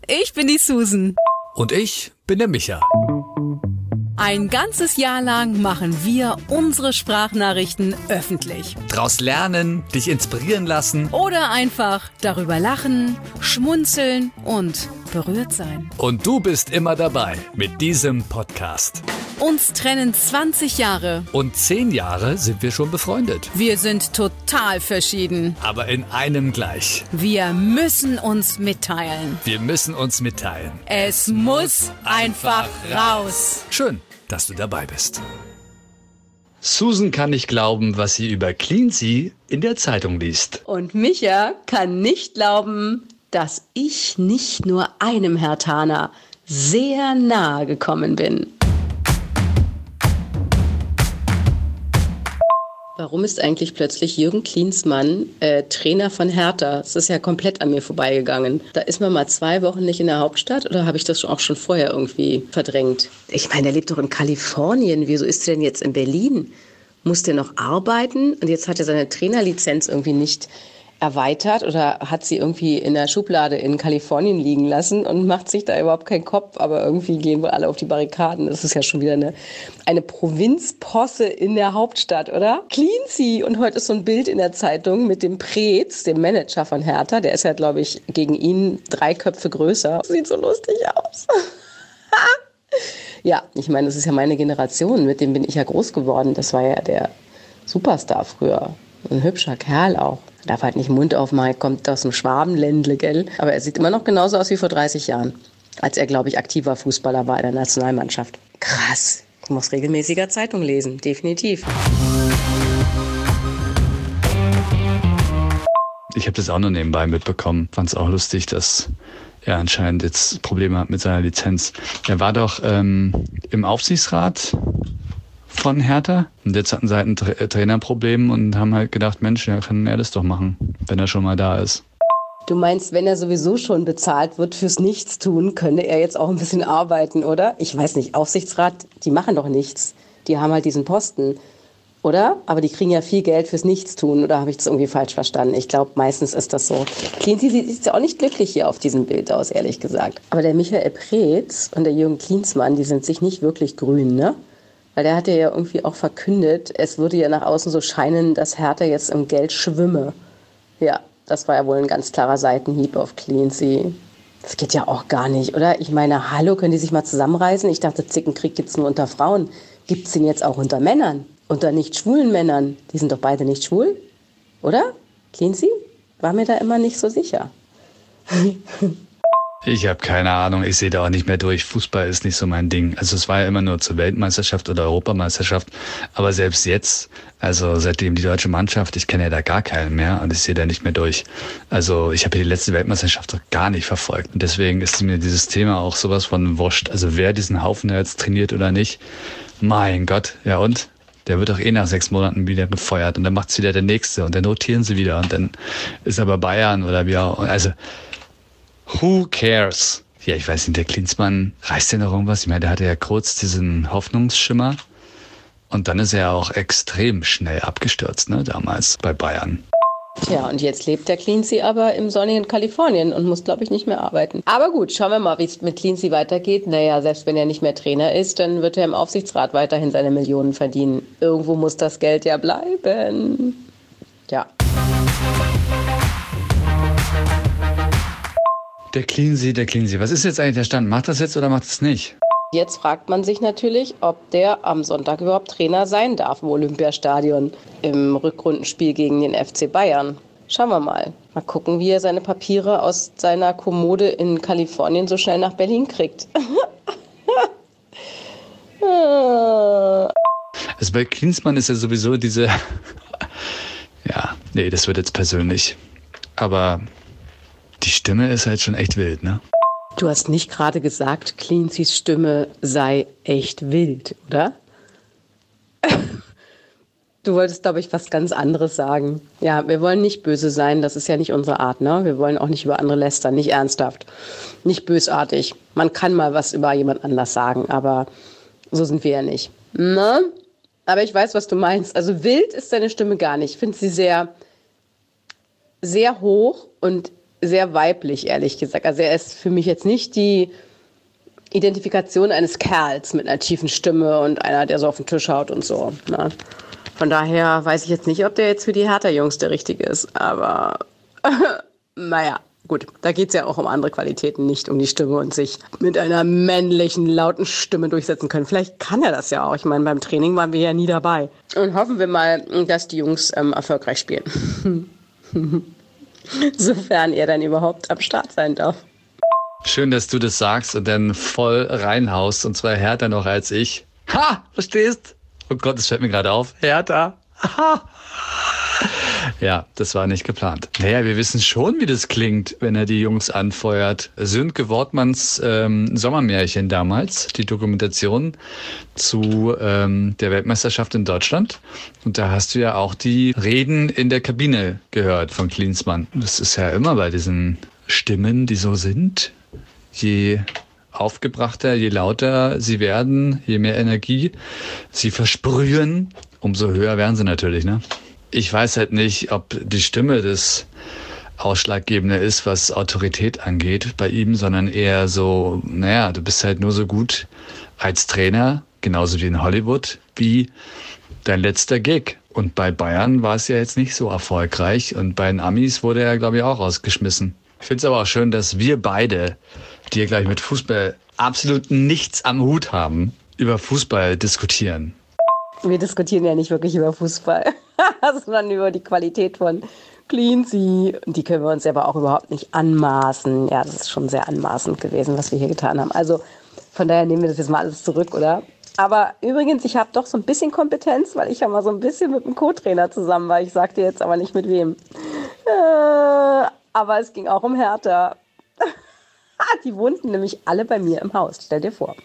ich bin die Susan. Und ich bin der Micha. Ein ganzes Jahr lang machen wir unsere Sprachnachrichten öffentlich. Draus lernen, dich inspirieren lassen. Oder einfach darüber lachen, schmunzeln und berührt sein. Und du bist immer dabei mit diesem Podcast. Uns trennen 20 Jahre. Und 10 Jahre sind wir schon befreundet. Wir sind total verschieden. Aber in einem gleich. Wir müssen uns mitteilen. Wir müssen uns mitteilen. Es muss einfach raus. Schön, dass du dabei bist. Susan kann nicht glauben, was sie über Cleansea in der Zeitung liest. Und Micha kann nicht glauben, dass ich nicht nur einem Herthaner sehr nahe gekommen bin. Warum ist eigentlich plötzlich Jürgen Klinsmann Trainer von Hertha? Das ist ja komplett an mir vorbeigegangen. Da ist man mal 2 Wochen nicht in der Hauptstadt oder habe ich das auch schon vorher irgendwie verdrängt? Ich meine, der lebt doch in Kalifornien. Wieso ist er denn jetzt in Berlin? Muss der noch arbeiten? Und jetzt hat er seine Trainerlizenz irgendwie nicht erweitert oder hat sie irgendwie in der Schublade in Kalifornien liegen lassen und macht sich da überhaupt keinen Kopf, aber irgendwie gehen wohl alle auf die Barrikaden. Das ist ja schon wieder eine Provinzposse in der Hauptstadt, oder? Cleansea. Und heute ist so ein Bild in der Zeitung mit dem Preetz, dem Manager von Hertha. Der ist ja, glaube ich, gegen ihn 3 Köpfe größer. Sieht so lustig aus. Ja, ich meine, das ist ja meine Generation. Mit dem bin ich ja groß geworden. Das war ja der Superstar früher. Ein hübscher Kerl auch. Darf halt nicht den Mund aufmachen, kommt aus dem Schwabenländle, gell? Aber er sieht immer noch genauso aus wie vor 30 Jahren, als er, glaube ich, aktiver Fußballer war in der Nationalmannschaft. Krass. Ich muss regelmäßiger Zeitung lesen, definitiv. Ich habe das auch nur nebenbei mitbekommen. Fand es auch lustig, dass er anscheinend jetzt Probleme hat mit seiner Lizenz. Er war doch im Aufsichtsrat von Hertha. Und jetzt hatten sie halt ein Trainerproblem und haben halt gedacht, Mensch, ja, kann er das doch machen, wenn er schon mal da ist. Du meinst, wenn er sowieso schon bezahlt wird fürs Nichtstun, könne er jetzt auch ein bisschen arbeiten, oder? Ich weiß nicht, Aufsichtsrat, die machen doch nichts. Die haben halt diesen Posten, oder? Aber die kriegen ja viel Geld fürs Nichtstun, oder habe ich das irgendwie falsch verstanden? Ich glaube, meistens ist das so. Cleansea sieht ja auch nicht glücklich hier auf diesem Bild aus, ehrlich gesagt. Aber der Michael Preetz und der Jürgen Klinsmann, die sind sich nicht wirklich grün, ne? Weil der hat ja irgendwie auch verkündet, es würde ja nach außen so scheinen, dass Hertha jetzt im Geld schwimme. Ja, das war ja wohl ein ganz klarer Seitenhieb auf Cleansea. Das geht ja auch gar nicht, oder? Ich meine, hallo, können die sich mal zusammenreißen? Ich dachte, Zickenkrieg gibt's nur unter Frauen. Gibt's den jetzt auch unter Männern? Unter nicht schwulen Männern? Die sind doch beide nicht schwul, oder? Cleansea? War mir da immer nicht so sicher. Ich habe keine Ahnung, ich sehe da auch nicht mehr durch. Fußball ist nicht so mein Ding. Also es war ja immer nur zur Weltmeisterschaft oder Europameisterschaft. Aber selbst jetzt, also seitdem die deutsche Mannschaft, ich kenne ja da gar keinen mehr und ich sehe da nicht mehr durch. Also ich habe ja die letzte Weltmeisterschaft doch gar nicht verfolgt. Und deswegen ist mir dieses Thema auch sowas von wurscht. Also wer diesen Haufen jetzt trainiert oder nicht, mein Gott, ja und? Der wird doch eh nach 6 Monaten wieder gefeuert und dann macht's wieder der Nächste und dann rotieren sie wieder und dann ist aber Bayern oder wie auch. Also who cares? Ja, ich weiß nicht, der Klinsmann, reißt der noch irgendwas? Ich meine, der hatte ja kurz diesen Hoffnungsschimmer und dann ist er auch extrem schnell abgestürzt, ne, damals bei Bayern. Tja, und jetzt lebt der Cleansea aber im sonnigen Kalifornien und muss, glaube ich, nicht mehr arbeiten. Aber gut, schauen wir mal, wie es mit Cleansea weitergeht. Naja, selbst wenn er nicht mehr Trainer ist, dann wird er im Aufsichtsrat weiterhin seine Millionen verdienen. Irgendwo muss das Geld ja bleiben. Ja. Der Cleansea. Was ist jetzt eigentlich der Stand? Macht das jetzt oder macht es nicht? Jetzt fragt man sich natürlich, ob der am Sonntag überhaupt Trainer sein darf im Olympiastadion im Rückrundenspiel gegen den FC Bayern. Schauen wir mal. Mal gucken, wie er seine Papiere aus seiner Kommode in Kalifornien so schnell nach Berlin kriegt. Also bei Klinsmann ist ja sowieso diese... Ja, nee, das wird jetzt persönlich. Aber die Stimme ist halt schon echt wild, ne? Du hast nicht gerade gesagt, Cleanseas Stimme sei echt wild, oder? Du wolltest, glaube ich, was ganz anderes sagen. Ja, wir wollen nicht böse sein, das ist ja nicht unsere Art, ne? Wir wollen auch nicht über andere lästern, nicht ernsthaft, nicht bösartig. Man kann mal was über jemand anders sagen, aber so sind wir ja nicht. Ne? Aber ich weiß, was du meinst. Also wild ist deine Stimme gar nicht. Ich finde sie sehr, sehr hoch und sehr weiblich, ehrlich gesagt. Also er ist für mich jetzt nicht die Identifikation eines Kerls mit einer tiefen Stimme und einer, der so auf den Tisch haut und so. Ne? Von daher weiß ich jetzt nicht, ob der jetzt für die Hertha-Jungs der Richtige ist. Aber naja, gut, da geht es ja auch um andere Qualitäten, nicht um die Stimme und sich mit einer männlichen, lauten Stimme durchsetzen können. Vielleicht kann er das ja auch. Ich meine, beim Training waren wir ja nie dabei. Und hoffen wir mal, dass die Jungs erfolgreich spielen. Sofern er dann überhaupt am Start sein darf. Schön, dass du das sagst und dann voll reinhaust, und zwar härter noch als ich. Ha, verstehst? Oh Gott, das fällt mir gerade auf. Härter. Ha. Ja, das war nicht geplant. Naja, wir wissen schon, wie das klingt, wenn er die Jungs anfeuert. Sönke Wortmanns Sommermärchen damals, die Dokumentation zu der Weltmeisterschaft in Deutschland. Und da hast du ja auch die Reden in der Kabine gehört von Klinsmann. Das ist ja immer bei diesen Stimmen, die so sind. Je aufgebrachter, je lauter sie werden, je mehr Energie sie versprühen, umso höher werden sie natürlich, ne? Ich weiß halt nicht, ob die Stimme das Ausschlaggebende ist, was Autorität angeht bei ihm, sondern eher so, naja, du bist halt nur so gut als Trainer, genauso wie in Hollywood, wie dein letzter Gig. Und bei Bayern war es ja jetzt nicht so erfolgreich und bei den Amis wurde er, glaube ich, auch rausgeschmissen. Ich finde es aber auch schön, dass wir beide, die ja gleich mit Fußball absolut nichts am Hut haben, über Fußball diskutieren. Wir diskutieren ja nicht wirklich über Fußball, sondern über die Qualität von Cleansea. Die können wir uns aber auch überhaupt nicht anmaßen. Ja, das ist schon sehr anmaßend gewesen, was wir hier getan haben. Also von daher nehmen wir das jetzt mal alles zurück, oder? Aber übrigens, ich habe doch so ein bisschen Kompetenz, weil ich ja mal so ein bisschen mit dem Co-Trainer zusammen war. Ich sag dir jetzt aber nicht mit wem. Aber es ging auch um Hertha. Die wohnten nämlich alle bei mir im Haus. Stell dir vor.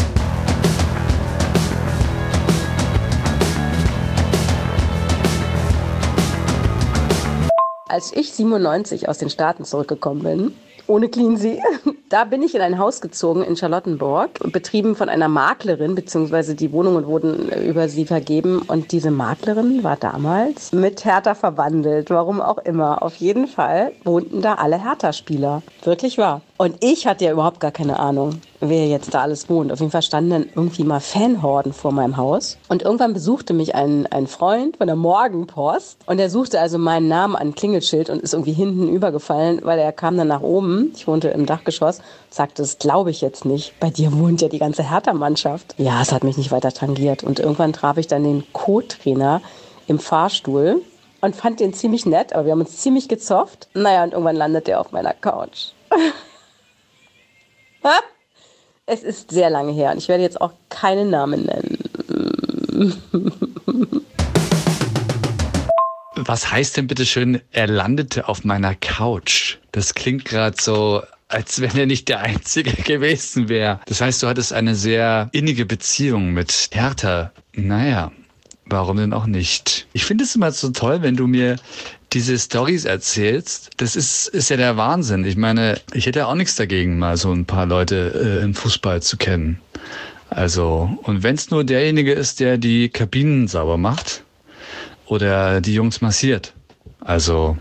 Als ich 97 aus den Staaten zurückgekommen bin, ohne Cleansea, da bin ich in ein Haus gezogen in Charlottenburg, betrieben von einer Maklerin, beziehungsweise die Wohnungen wurden über sie vergeben. Und diese Maklerin war damals mit Hertha verwandelt, warum auch immer. Auf jeden Fall wohnten da alle Hertha-Spieler. Wirklich wahr. Und ich hatte ja überhaupt gar keine Ahnung, wer jetzt da alles wohnt. Auf jeden Fall standen dann irgendwie mal Fanhorden vor meinem Haus. Und irgendwann besuchte mich ein Freund von der Morgenpost. Und er suchte also meinen Namen an Klingelschild und ist irgendwie hinten übergefallen, weil er kam dann nach oben. Ich wohnte im Dachgeschoss. Sagte, das glaube ich jetzt nicht. Bei dir wohnt ja die ganze Hertha-Mannschaft. Ja, es hat mich nicht weiter tangiert. Und irgendwann traf ich dann den Co-Trainer im Fahrstuhl und fand den ziemlich nett. Aber wir haben uns ziemlich gezofft. Naja, und irgendwann landet er auf meiner Couch. Es ist sehr lange her und ich werde jetzt auch keinen Namen nennen. Was heißt denn bitte schön, er landete auf meiner Couch? Das klingt gerade so, als wenn er nicht der Einzige gewesen wäre. Das heißt, du hattest eine sehr innige Beziehung mit Hertha. Naja, warum denn auch nicht? Ich finde es immer so toll, wenn du mir diese Storys erzählst. Das ist ja der Wahnsinn. Ich meine, ich hätte ja auch nichts dagegen, mal so ein paar Leute im Fußball zu kennen. Also, und wenn es nur derjenige ist, der die Kabinen sauber macht oder die Jungs massiert. Also,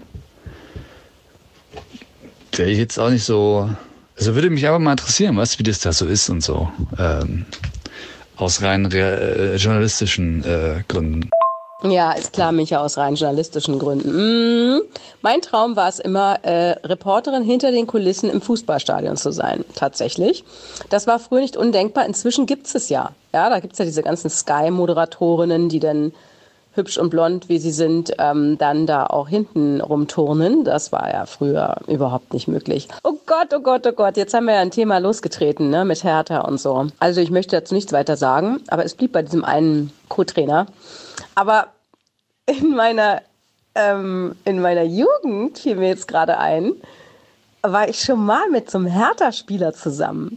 wäre ich jetzt auch nicht so... Also würde mich aber mal interessieren, was, wie das da so ist und so. Aus rein journalistischen Gründen. Ja, ist klar, Micha, aus rein journalistischen Gründen. Mein Traum war es immer, Reporterin hinter den Kulissen im Fußballstadion zu sein, tatsächlich. Das war früher nicht undenkbar, inzwischen gibt es ja. Ja, da gibt es ja diese ganzen Sky-Moderatorinnen, die dann hübsch und blond, wie sie sind, dann da auch hinten rumturnen. Das war ja früher überhaupt nicht möglich. Oh Gott, oh Gott, oh Gott, jetzt haben wir ja ein Thema losgetreten, ne, mit Hertha und so. Also ich möchte dazu nichts weiter sagen, aber es blieb bei diesem einen Co-Trainer. Aber in meiner Jugend, fiel mir jetzt gerade ein, war ich schon mal mit so einem Hertha-Spieler zusammen.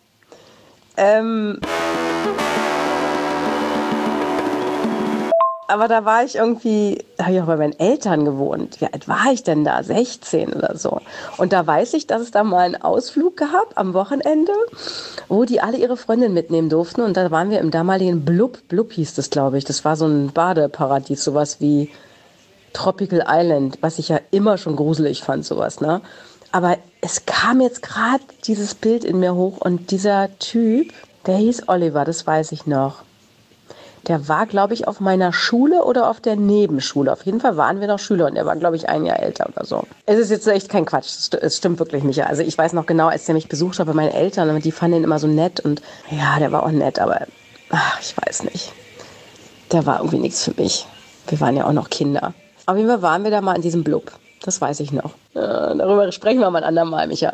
Aber da war ich irgendwie, da habe ich auch bei meinen Eltern gewohnt. Wie alt war ich denn da? 16 oder so. Und da weiß ich, dass es da mal einen Ausflug gab am Wochenende, wo die alle ihre Freundin mitnehmen durften. Und da waren wir im damaligen Blub hieß das, glaube ich. Das war so ein Badeparadies, sowas wie Tropical Island, was ich ja immer schon gruselig fand, sowas, ne? Aber es kam jetzt gerade dieses Bild in mir hoch und dieser Typ, der hieß Oliver, das weiß ich noch. Der war, glaube ich, auf meiner Schule oder auf der Nebenschule. Auf jeden Fall waren wir noch Schüler und er war, glaube ich, 1 Jahr älter oder so. Es ist jetzt echt kein Quatsch, es stimmt wirklich, Micha. Also ich weiß noch genau, als der mich besucht hat bei meinen Eltern und die fanden ihn immer so nett und ja, der war auch nett, aber ich weiß nicht. Der war irgendwie nichts für mich. Wir waren ja auch noch Kinder. Auf jeden Fall waren wir da mal in diesem Blub. Das weiß ich noch. Darüber sprechen wir mal ein andermal, Micha.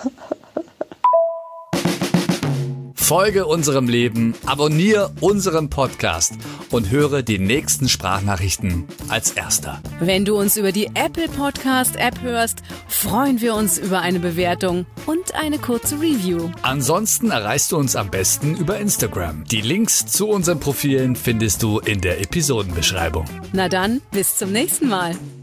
Folge unserem Leben, abonniere unseren Podcast und höre die nächsten Sprachnachrichten als Erster. Wenn du uns über die Apple Podcast App hörst, freuen wir uns über eine Bewertung und eine kurze Review. Ansonsten erreichst du uns am besten über Instagram. Die Links zu unseren Profilen findest du in der Episodenbeschreibung. Na dann, bis zum nächsten Mal.